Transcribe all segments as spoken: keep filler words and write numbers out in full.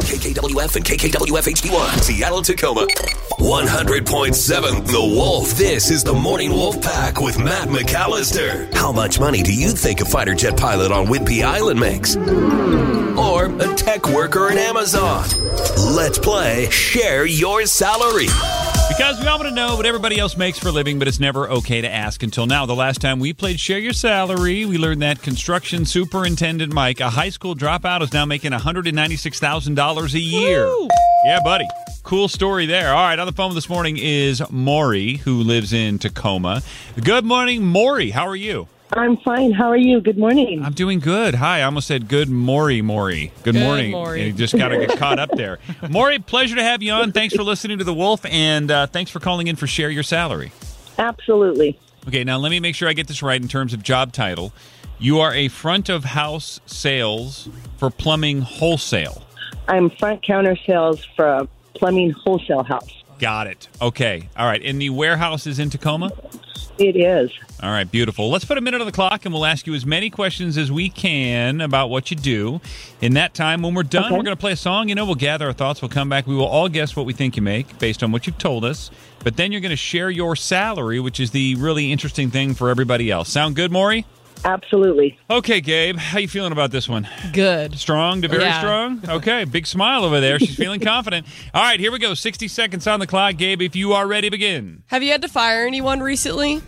K K W F and K K W F H D one, Seattle, Tacoma. one hundred point seven The Wolf. This is the Morning Wolf Pack with Matt McAllister. How much money do you think a fighter jet pilot on Whidbey Island makes? Or a tech worker in Amazon? Let's play Share Your Salary. Because we all want to know what everybody else makes for a living, but it's never okay to ask until now. The last time we played Share Your Salary, we learned that construction superintendent Mike, a high school dropout, is now making one hundred ninety-six thousand dollars a year. Woo! Yeah, buddy. Cool story there. All right, on the phone this morning is Maury, who lives in Tacoma. Good morning, Maury. How are you? I'm fine. How are you? Good morning. I'm doing good. Hi. I almost said good Maury, Maury. Good, good morning. Maury. And you just got to get caught up there. Maury, pleasure to have you on. Thanks for listening to The Wolf, and uh, thanks for calling in for Share Your Salary. Absolutely. Okay, now let me make sure I get this right in terms of job title. You are a front of house sales for plumbing wholesale. I'm front counter sales for a plumbing wholesale house. Got it. Okay. All right. And the warehouse is in Tacoma? It is. All right, beautiful. Let's put a minute on the clock, and we'll ask you as many questions as we can about what you do. In that time, when we're done, okay. we're going to play a song. You know, we'll gather our thoughts. We'll come back. We will all guess what we think you make based on what you've told us. But then you're going to share your salary, which is the really interesting thing for everybody else. Sound good, Maury? Absolutely. Okay, Gabe, how you feeling about this one? Good. Strong to very yeah. strong? Okay, big smile over there. She's feeling confident. All right, here we go. sixty seconds on the clock. Gabe, if you are ready, begin. Have you had to fire anyone recently?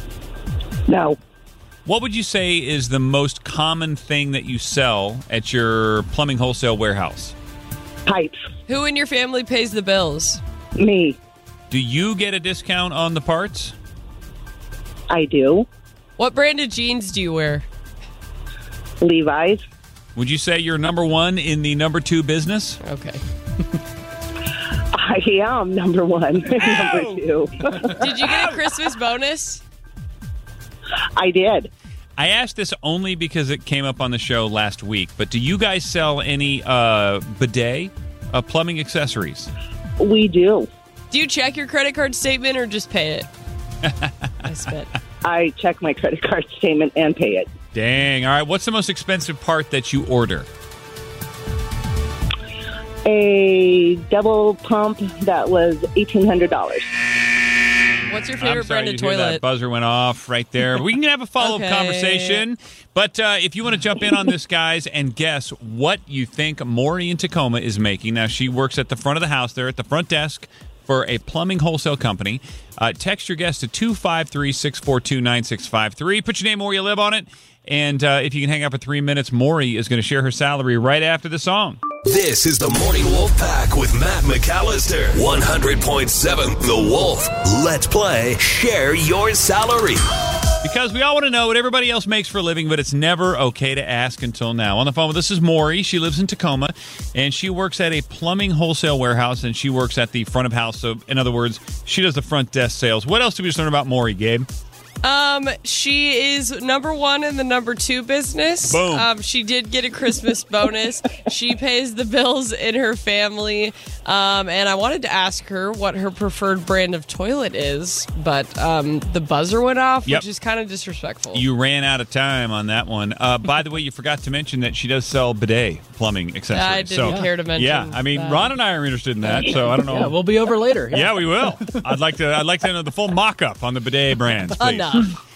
No. What would you say is the most common thing that you sell at your plumbing wholesale warehouse? Pipes. Who in your family pays the bills? Me. Do you get a discount on the parts? I do. What brand of jeans do you wear? Levi's. Would you say you're number one in the number two business? Okay. I am number one. number two. Did you get a Christmas bonus? I did. I asked this only because it came up on the show last week, but do you guys sell any uh, bidet uh, plumbing accessories? We do. Do you check your credit card statement or just pay it? I spent. I check my credit card statement and pay it. Dang. All right. What's the most expensive part that you order? A double pump that was eighteen hundred dollars. What's your favorite I'm sorry, brand of you hear toilet? That buzzer went off right there. We can have a follow-up Okay. conversation. But uh, if you want to jump in on this, guys, and guess what you think Maury in Tacoma is making. Now, she works at the front of the house there at the front desk for a plumbing wholesale company. Uh, text your guess to two five three, six four two, nine six five three. Put your name where you live on it. And uh, if you can hang out for three minutes, Maury is going to share her salary right after the song. This is the Morning Wolf Pack with Matt McAllister. one hundred point seven The Wolf. Let's play Share Your Salary. Because we all want to know what everybody else makes for a living, but it's never okay to ask until now. On the phone with us is Maury. She lives in Tacoma, and she works at a plumbing wholesale warehouse, and she works at the front of house. So, in other words, she does the front desk sales. What else did we just learn about Maury, Gabe? Um, she is number one in the number two business. Boom. Um, she did get a Christmas bonus. She pays the bills in her family. Um, and I wanted to ask her what her preferred brand of toilet is, but um, the buzzer went off, Yep. which is kind of disrespectful. You ran out of time on that one. Uh, by the way, you forgot to mention that she does sell bidet plumbing accessories. I didn't so, care to mention. Yeah, I mean, that. Ron and I are interested in that, so I don't know. Yeah, we'll be over later. Yeah, we will. I'd like to. I'd like to know the full mock-up on the bidet brands, please. Enough.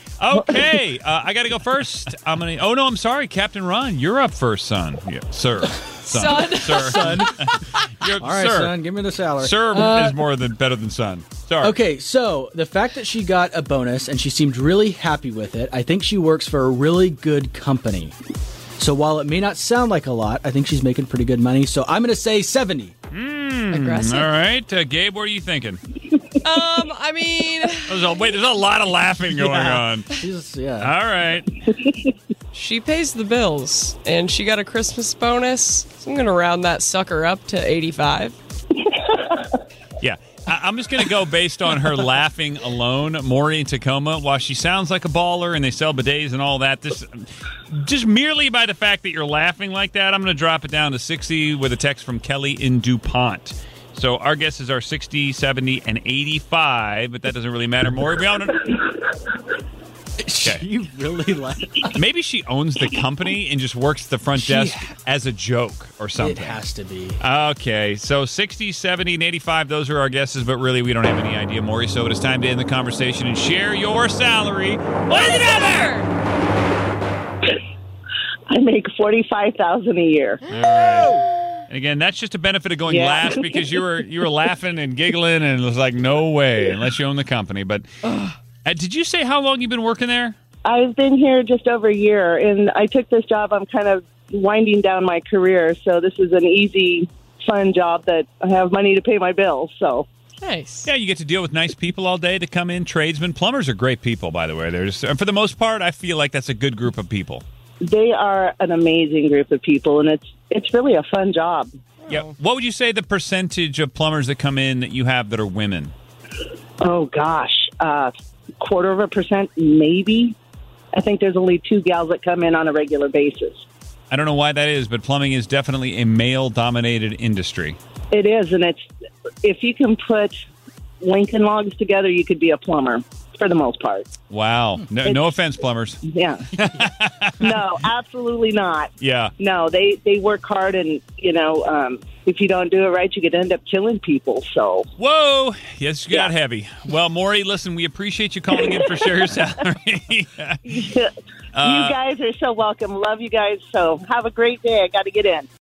Okay, uh, I got to go first. I'm gonna. Oh no, I'm sorry, Captain Ron. You're up first, son. Yeah, sir, son, Son. sir, Son. You're, All right, sir. son, give me the salary. Sir Uh, is more than better than son. Sorry. Okay, so the fact that she got a bonus and she seemed really happy with it, I think she works for a really good company. So while it may not sound like a lot, I think she's making pretty good money. So I'm going to say seventy. Mm, Aggressive. All right, uh, Gabe, what are you thinking? Um, I mean, There's a, wait, there's a lot of laughing going Yeah. on. She's, yeah. All right. she pays the bills, and she got a Christmas bonus. So I'm going to round that sucker up to eighty-five. Yeah. I- I'm just going to go based on her laughing alone. Maury in Tacoma, while she sounds like a baller and they sell bidets and all that, this, just merely by the fact that you're laughing like that, I'm going to drop it down to sixty with a text from Kelly in DuPont. So our guesses are sixty, seventy, and eighty-five, but that doesn't really matter. Maury, we all know. Okay. You really like Maybe she owns the company and just works the front She- desk as a joke or something. It has to be. Okay, so sixty, seventy, and eighty-five, those are our guesses, but really we don't have any idea, Maury, so it is time to end the conversation and share your salary. What is the number? I make forty-five thousand a year. All right. And again, that's just a benefit of going Yeah. last because you were you were laughing and giggling and it was like, no way, unless you own the company. But uh, did you say how long you've been working there? I've been here just over a year, and I took this job. I'm kind of winding down my career, so this is an easy, fun job that I have money to pay my bills. So Nice. Yeah, you get to deal with nice people all day to come in. Tradesmen, plumbers are great people, by the way. They're just, and for the most part, I feel like that's a good group of people. they are an amazing group of people, and it's it's really a fun job. Yeah. What would you say the percentage of plumbers that come in that you have that are women? Oh gosh, uh, quarter of a percent, maybe. I think there's only two gals that come in on a regular basis. I don't know why that is, but plumbing is definitely a male-dominated industry. It is, and it's if you can put Lincoln logs together, you could be a plumber for the most part. Wow. No, no offense, plumbers. Yeah. No, absolutely not. Yeah. No, they, they work hard, and, you know, um, if you don't do it right, you could end up killing people. So, Whoa. Yes, you got Yeah. heavy. Well, Maury, listen, we appreciate you calling in for Share Your Salary. you guys are so welcome. Love you guys. So have a great day. I got to get in.